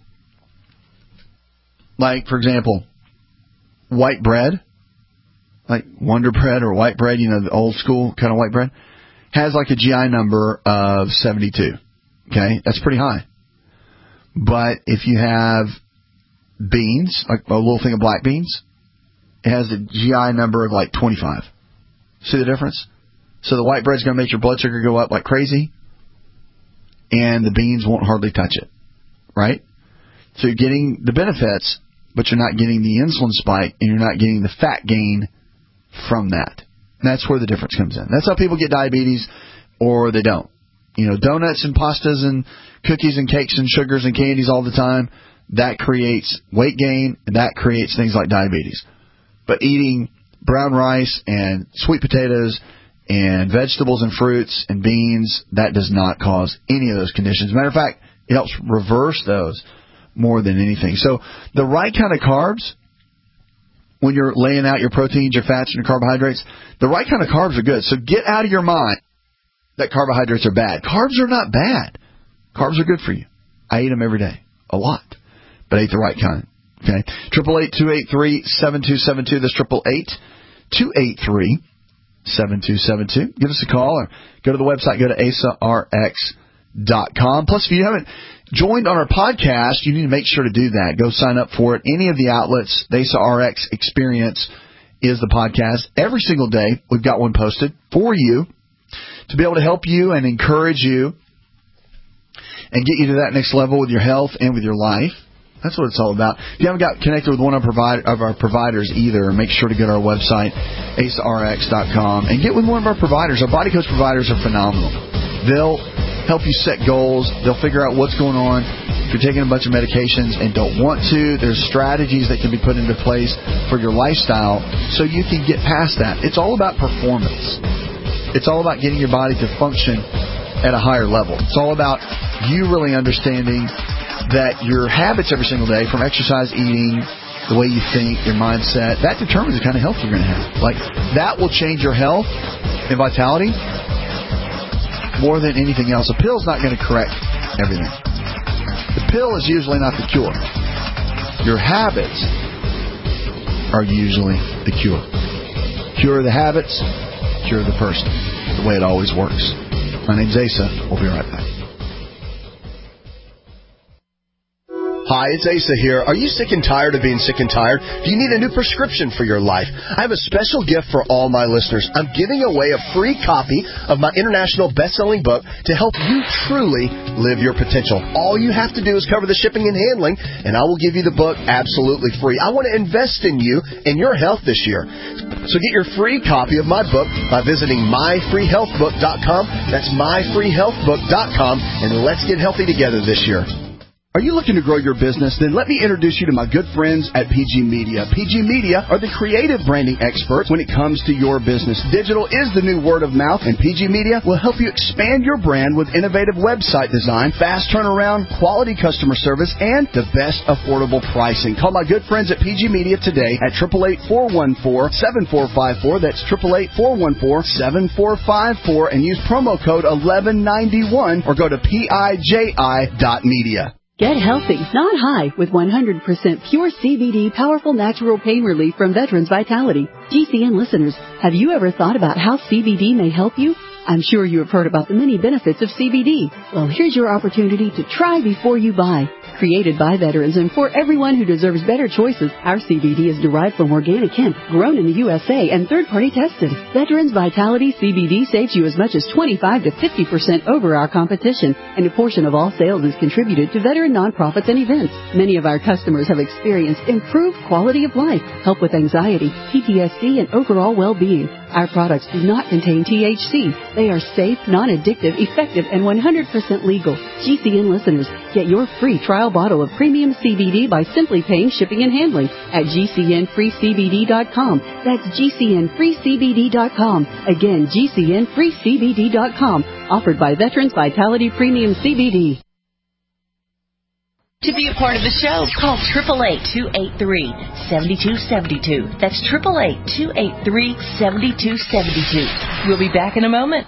Like, for example, white bread, like Wonder Bread or white bread, you know, the old school kind of white bread, has like a G I number of seventy-two. Okay, that's pretty high. But if you have beans, like a little thing of black beans, it has a G I number of like twenty-five. See the difference? So the white bread's going to make your blood sugar go up like crazy, and the beans won't hardly touch it, right? So you're getting the benefits, but you're not getting the insulin spike, and you're not getting the fat gain from that. And that's where the difference comes in. That's how people get diabetes, or they don't. You know, donuts and pastas and cookies and cakes and sugars and candies all the time, that creates weight gain, and that creates things like diabetes. But eating brown rice and sweet potatoes and vegetables and fruits and beans, that does not cause any of those conditions. As a matter of fact, it helps reverse those more than anything. So the right kind of carbs, when you're laying out your proteins, your fats, and your carbohydrates, the right kind of carbs are good. So get out of your mind that carbohydrates are bad. Carbs are not bad. Carbs are good for you. I eat them every day, a lot, but I eat the right kind. Okay, triple eight two eight three seven two seven two. That's triple eight two eight three seven two seven two. Give us a call or go to the website. Go to A S A R X dot com. Plus, if you haven't joined on our podcast, you need to make sure to do that. Go sign up for it. Any of the outlets, the A S A R X Experience is the podcast. Every single day, we've got one posted for you to be able to help you and encourage you and get you to that next level with your health and with your life. That's what it's all about. If you haven't got connected with one of, provide, of our providers either, make sure to go to our website, A S A R X dot com, and get with one of our providers. Our Body Coach providers are phenomenal. They'll help you set goals. They'll figure out what's going on. If you're taking a bunch of medications and don't want to, there's strategies that can be put into place for your lifestyle so you can get past that. It's all about performance. It's all about getting your body to function at a higher level. It's all about you really understanding that your habits every single day, from exercise, eating, the way you think, your mindset, that determines the kind of health you're going to have. Like, that will change your health and vitality more than anything else. A pill's not going to correct everything. The pill is usually not the cure. Your habits are usually the cure. Cure the habits, cure the person. The way it always works. My name's Asa. We'll be right back. Hi, it's Asa here. Are you sick and tired of being sick and tired? Do you need a new prescription for your life? I have a special gift for all my listeners. I'm giving away a free copy of my international best-selling book to help you truly live your potential. All you have to do is cover the shipping and handling, and I will give you the book absolutely free. I want to invest in you and your health this year. So get your free copy of my book by visiting my free health book dot com. That's my free health book dot com, and let's get healthy together this year. Are you looking to grow your business? Then let me introduce you to my good friends at P G Media. P G Media are the creative branding experts when it comes to your business. Digital is the new word of mouth, and P G Media will help you expand your brand with innovative website design, fast turnaround, quality customer service, and the best affordable pricing. Call my good friends at P G Media today at eight eight eight, four one four, seven four five four. That's eight eight eight, four one four, seven four five four, and use promo code eleven ninety-one or go to P I J I dot media. Get healthy, not high, with one hundred percent pure C B D powerful natural pain relief from Veterans Vitality. G C N listeners, have you ever thought about how C B D may help you? I'm sure you have heard about the many benefits of C B D. Well, here's your opportunity to try before you buy. Created by veterans and for everyone who deserves better choices, our C B D is derived from organic hemp, grown in the U S A, and third-party tested. Veterans Vitality C B D saves you as much as twenty-five to fifty percent over our competition, and a portion of all sales is contributed to veteran nonprofits and events. Many of our customers have experienced improved quality of life, help with anxiety, P T S D, and overall well-being. Our products do not contain T H C. They are safe, non-addictive, effective, and one hundred percent legal. G C N listeners, get your free trial bottle of premium C B D by simply paying shipping and handling at G C N free C B D dot com. That's G C N free C B D dot com. Again, G C N free C B D dot com. Offered by Veterans Vitality Premium C B D. To be a part of the show, call eight eight eight, two eight three, seven two seven two. That's eight eight eight, two eight three, seven two seven two. We'll be back in a moment.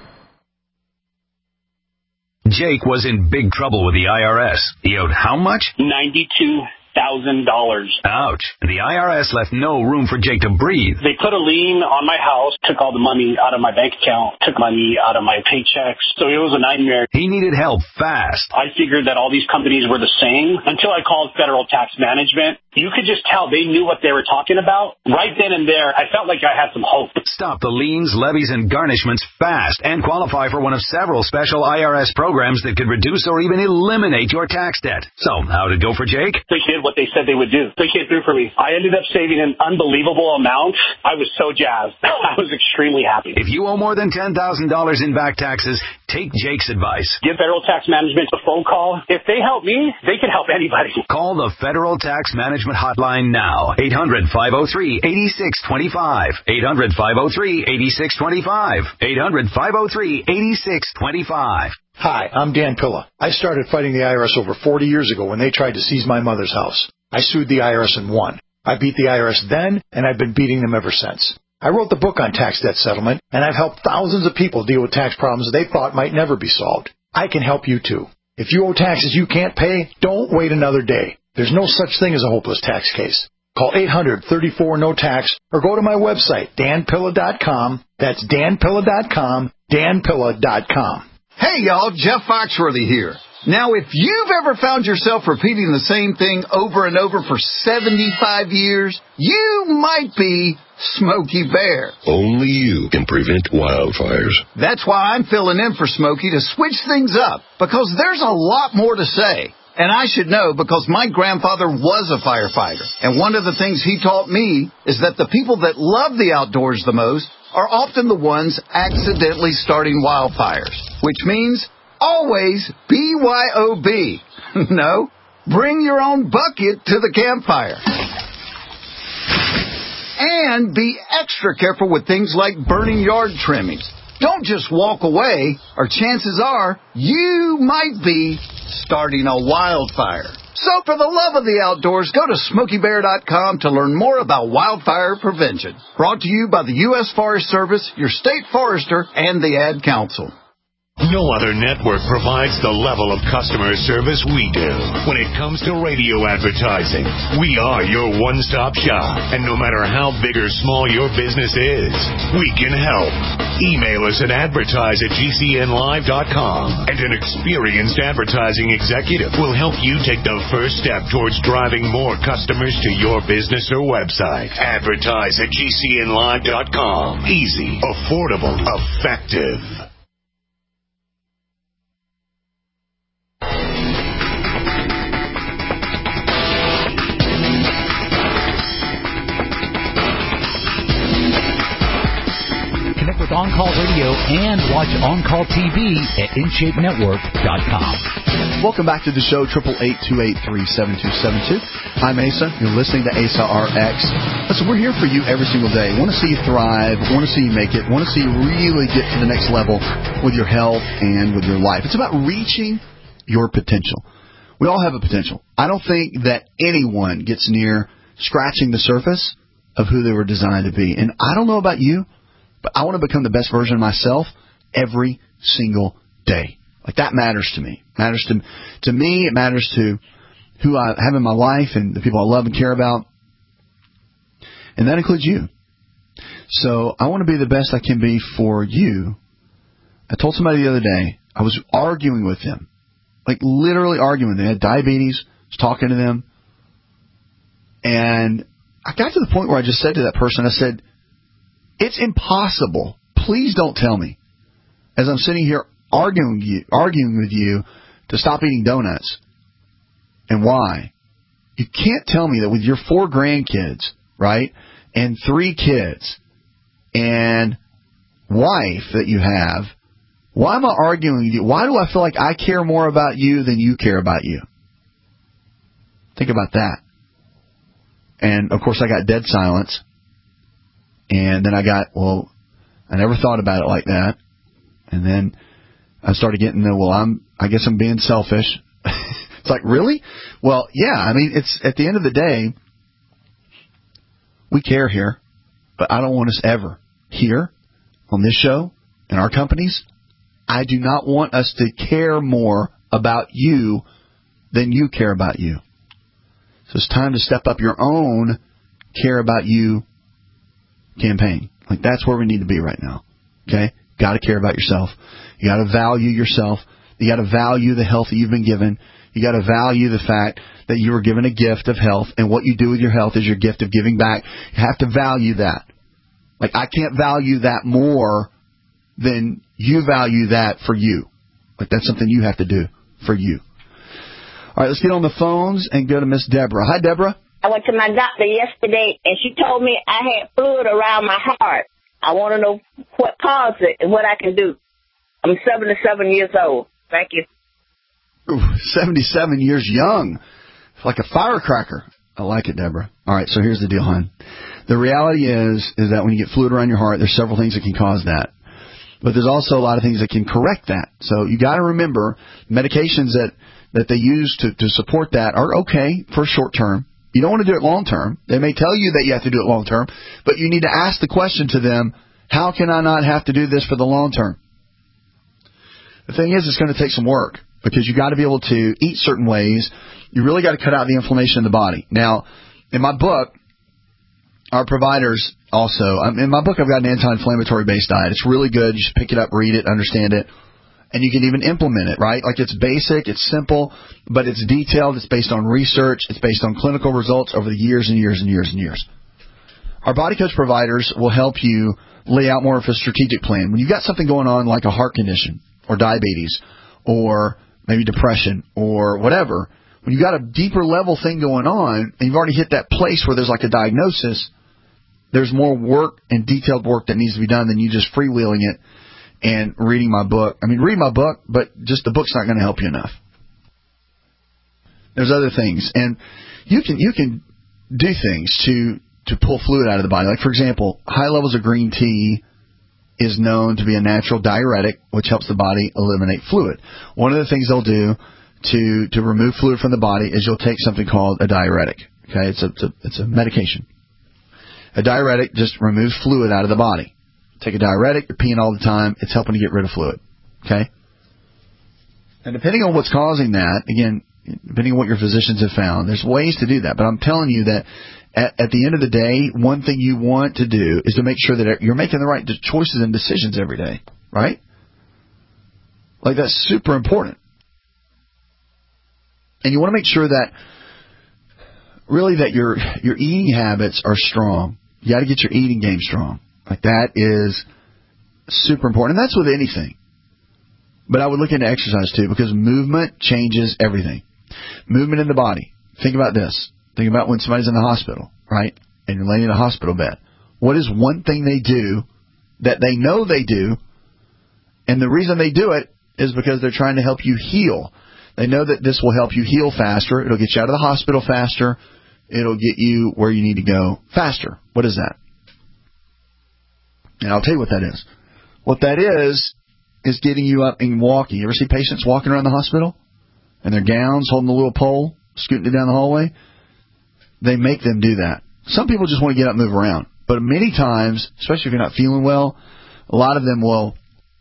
Jake was in big trouble with the I R S. He owed how much? ninety-two thousand dollars. Ouch. The I R S left no room for Jake to breathe. They put a lien on my house, took all the money out of my bank account, took money out of my paychecks. So it was a nightmare. He needed help fast. I figured that all these companies were the same until I called Federal Tax Management. You could just tell they knew what they were talking about. Right then and there, I felt like I had some hope. Stop the liens, levies, and garnishments fast and qualify for one of several special I R S programs that could reduce or even eliminate your tax debt. So, how'd it go for Jake? They did what they said they would do. They came through for me. I ended up saving an unbelievable amount. I was so jazzed. I was extremely happy. If you owe more than ten thousand dollars in back taxes, take Jake's advice. Give Federal Tax Management a phone call. If they help me, they can help anybody. Call the Federal Tax Management Hotline now. eight hundred, five oh three, eight six two five. eight hundred, five oh three, eight six two five. eight hundred, five oh three, eight six two five. Hi, I'm Dan Pilla. I started fighting the I R S over forty years ago when they tried to seize my mother's house. I sued the I R S and won. I beat the I R S then, and I've been beating them ever since. I wrote the book on tax debt settlement, and I've helped thousands of people deal with tax problems they thought might never be solved. I can help you too. If you owe taxes you can't pay, don't wait another day. There's no such thing as a hopeless tax case. Call eight hundred, thirty-four, no tax or go to my website, dan pilla dot com. That's dan pilla dot com, dan pilla dot com. Hey y'all, Jeff Foxworthy here. Now, if you've ever found yourself repeating the same thing over and over for seventy-five years, you might be Smokey Bear. Only you can prevent wildfires. That's why I'm filling in for Smokey to switch things up, because there's a lot more to say. And I should know because my grandfather was a firefighter. And one of the things he taught me is that the people that love the outdoors the most are often the ones accidentally starting wildfires, which means always B Y O B. No, bring your own bucket to the campfire. And be extra careful with things like burning yard trimmings. Don't just walk away, or chances are you might be starting a wildfire. So for the love of the outdoors, go to smokey bear dot com to learn more about wildfire prevention. Brought to you by the U S Forest Service, your state forester, and the Ad Council. No other network provides the level of customer service we do. When it comes to radio advertising, we are your one-stop shop. And no matter how big or small your business is, we can help. Email us at advertise at G C N live dot com, and an experienced advertising executive will help you take the first step towards driving more customers to your business or website. Advertise at G C N live dot com. Easy, affordable, effective. Connect with On-Call Radio and watch On-Call T V at in shape network dot com. Welcome back to the show, triple eight, two eight three, seven two seven two. I'm Asa. You're listening to Asa R X. Listen, we're here for you every single day. Want to see you thrive. Want to see you make it. Want to see you really get to the next level with your health and with your life. It's about reaching your potential. We all have a potential. I don't think that anyone gets near scratching the surface of who they were designed to be. And I don't know about you, but I want to become the best version of myself every single day. Like, that matters to me. It matters to to me. It matters to who I have in my life and the people I love and care about. And that includes you. So I want to be the best I can be for you. I told somebody the other day, I was arguing with them. Like, literally arguing. They had diabetes. I was talking to them. And I got to the point where I just said to that person, I said, it's impossible. Please don't tell me, as I'm sitting here arguing with you, arguing with you to stop eating donuts. And why? You can't tell me that with your four grandkids, right, and three kids and wife that you have, why am I arguing with you? Why do I feel like I care more about you than you care about you? Think about that. And, of course, I got dead silence. And then I got, well, I never thought about it like that. And then I started getting the, well, I'm, I guess I'm being selfish. It's like, really? Well, yeah, I mean, it's at the end of the day, we care here, but I don't want us ever here on this show, in our companies, I do not want us to care more about you than you care about you. So it's time to step up your own care about you campaign. Like, that's where we need to be right now. Okay? Got to care about yourself. You got to value yourself. You got to value the health that you've been given. You got to value the fact that you were given a gift of health, and what you do with your health is your gift of giving back. You have to value that. Like, I can't value that more than you value that for you. Like, that's something you have to do for you. All right, let's get on the phones and go to Miss Deborah. Hi, Deborah. I went to my doctor yesterday, and she told me I had fluid around my heart. I want to know what caused it and what I can do. I'm seventy-seven years old. Thank you. Ooh, seventy-seven years young. Like a firecracker. I like it, Deborah. All right, so here's the deal, hon. The reality is, is that when you get fluid around your heart, there's several things that can cause that. But there's also a lot of things that can correct that. So you got to remember, medications that, that they use to, to support that are okay for short term. You don't want to do it long term. They may tell you that you have to do it long term, but you need to ask the question to them, how can I not have to do this for the long term? The thing is, it's going to take some work, because you got to be able to eat certain ways. You really got to cut out the inflammation in the body. Now, in my book, our providers also, um, in my book, I've got an anti-inflammatory based diet. It's really good. You should pick it up, read it, understand it, and you can even implement it, right? Like, it's basic, it's simple, but it's detailed. It's based on research. It's based on clinical results over the years and years and years and years. Our Body Coach providers will help you lay out more of a strategic plan. When you've got something going on like a heart condition or diabetes or maybe depression or whatever, when you've got a deeper level thing going on and you've already hit that place where there's like a diagnosis, there's more work and detailed work that needs to be done than you just freewheeling it and reading my book. I mean, read my book, but just the book's not going to help you enough. There's other things. And you can you can do things to, to pull fluid out of the body. Like, for example, high levels of green tea is known to be a natural diuretic, which helps the body eliminate fluid. One of the things they'll do to to remove fluid from the body is you'll take something called a diuretic. Okay, it's a it's a, it's a medication. A diuretic just removes fluid out of the body. Take a diuretic, you're peeing all the time, it's helping to get rid of fluid. Okay? And depending on what's causing that, again, depending on what your physicians have found, there's ways to do that. But I'm telling you that at, at the end of the day, one thing you want to do is to make sure that you're making the right choices and decisions every day, right? Like, that's super important. And you want to make sure that, really, that your your eating habits are strong. You got to get your eating game strong. Like, that is super important. And that's with anything. But I would look into exercise, too, because movement changes everything. Movement in the body. Think about this. Think about when somebody's in the hospital, right? And you're laying in a hospital bed. What is one thing they do that they know they do, and the reason they do it is because they're trying to help you heal. They know that this will help you heal faster. It'll get you out of the hospital faster. It'll get you where you need to go faster. What is that? And I'll tell you what that is. What that is, is getting you up and walking. You ever see patients walking around the hospital? In their gowns, holding a little pole, scooting it down the hallway? They make them do that. Some people just want to get up and move around. But many times, especially if you're not feeling well, a lot of them will,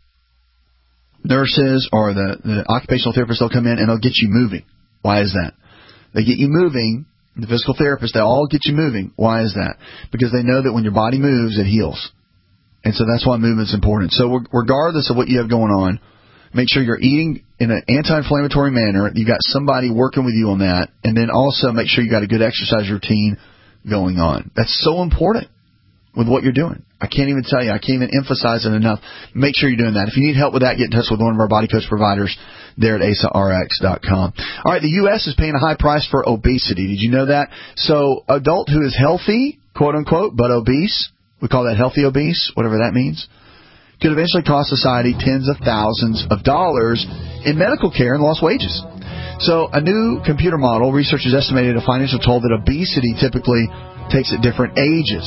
nurses or the, the occupational therapists, they'll come in and they'll get you moving. Why is that? They get you moving. The physical therapists, they all get you moving. Why is that? Because they know that when your body moves, it heals. And so that's why movement's important. So regardless of what you have going on, make sure you're eating in an anti-inflammatory manner. You've got somebody working with you on that. And then also make sure you got a good exercise routine going on. That's so important with what you're doing. I can't even tell you. I can't even emphasize it enough. Make sure you're doing that. If you need help with that, get in touch with one of our Body Coach providers there at A S A R X dot com. All right, the U S is paying a high price for obesity. Did you know that? So adult who is healthy, quote unquote, but obese, we call that healthy obese, whatever that means, could eventually cost society tens of thousands of dollars in medical care and lost wages. So a new computer model, researchers estimated a financial toll that obesity typically takes at different ages.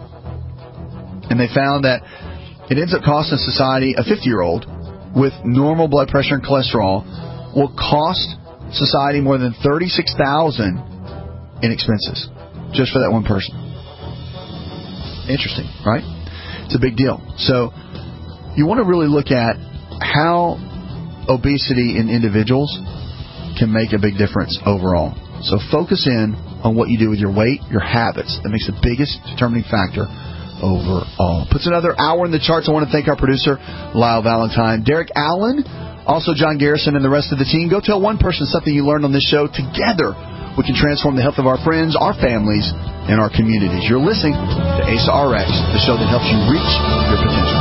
And they found that it ends up costing society, a fifty-year-old with normal blood pressure and cholesterol will cost society more than thirty-six thousand dollars in expenses just for that one person. Interesting, right? It's a big deal. So you want to really look at how obesity in individuals can make a big difference overall. So focus in on what you do with your weight, your habits. That makes the biggest determining factor overall. Puts another hour in the charts. I want to thank our producer, Lyle Valentine, Derek Allen, also John Garrison, and the rest of the team. Go tell one person something you learned on this show. Together, we can transform the health of our friends, our families, and our communities. You're listening to A S A R X, the show that helps you reach your potential.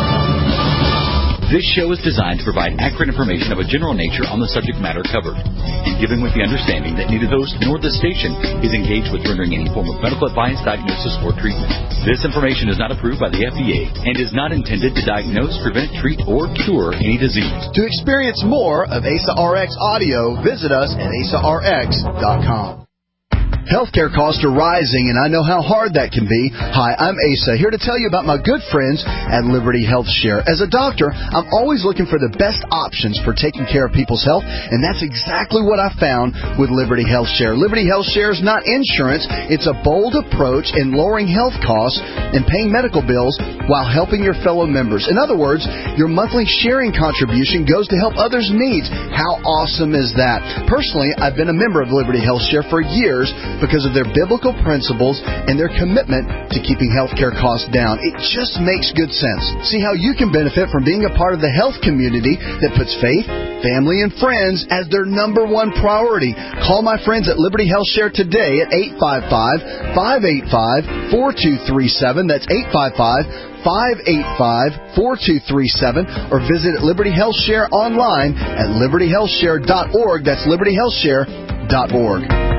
This show is designed to provide accurate information of a general nature on the subject matter covered, and given with the understanding that neither host nor the station is engaged with rendering any form of medical advice, diagnosis, or treatment. This information is not approved by the F D A and is not intended to diagnose, prevent, treat, or cure any disease. To experience more of A S A R X audio, visit us at A S A R X dot com. Healthcare costs are rising, and I know how hard that can be. Hi, I'm Asa, here to tell you about my good friends at Liberty Health Share. As a doctor, I'm always looking for the best options for taking care of people's health, and that's exactly what I found with Liberty Health Share. Liberty Health Share is not insurance. It's a bold approach in lowering health costs and paying medical bills while helping your fellow members. In other words, your monthly sharing contribution goes to help others' needs. How awesome is that? Personally, I've been a member of Liberty Health Share for years because of their biblical principles and their commitment to keeping healthcare costs down. It just makes good sense. See how you can benefit from being a part of the health community that puts faith, family, and friends as their number one priority. Call my friends at Liberty Health Share today at eight five five, five eight five, four two three seven. That's eight five five, five eight five, four two three seven, or visit Liberty Health Share online at liberty health share dot org. That's liberty health share dot org.